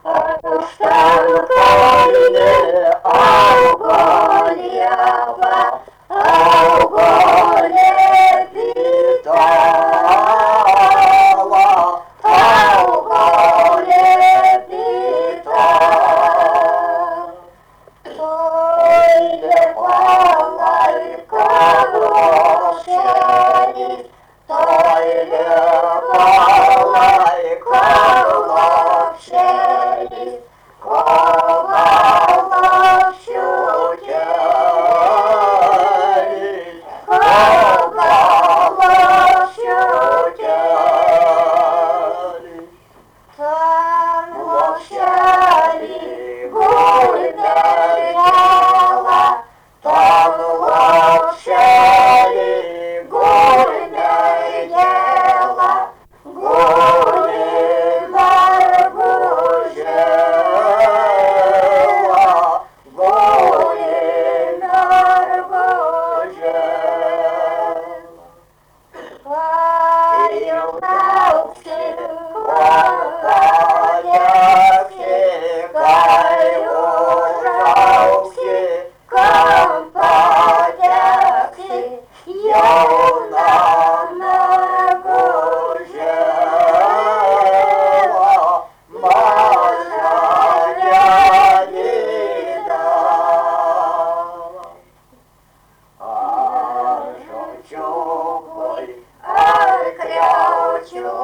Stankoline, augolieva, augolė pitala, augolė pitala. Toile palaiko lopšelis, toile palaiko lopšelis, kova lopšių kelis, kova lopšių kelis. Tam lopšelį guli mergela, tam lopšelį guli mergela, guli mergužėla, guli mergužėla. Jau lauksi, pateksi, kai užauksi, kam pateksi, jauna mergužėla, maža nedidela. Ar žodžiukui, ar kriaučiukui,